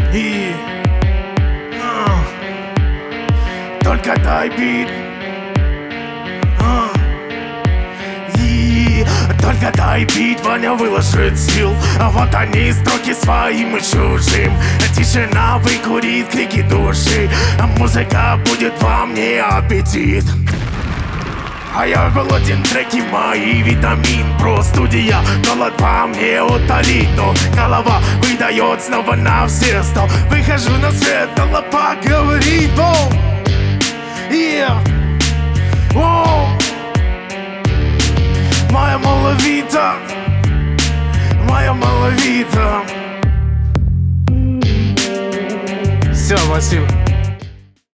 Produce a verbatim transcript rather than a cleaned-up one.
И а, только дай бит. а, И только дай бит, Ваня выложит сил. А вот они, строки своим и чужим. Тишина выкурит крики души, а музыка будет во мне аппетит. А я голоден, треки мои, витамин. Про студия, голод по мне утолит. Но голова выдает снова на все сто. Выхожу на свет, дала поговорить. Воу, yeah. Воу. Моя маловита, моя маловита. Все, Василь.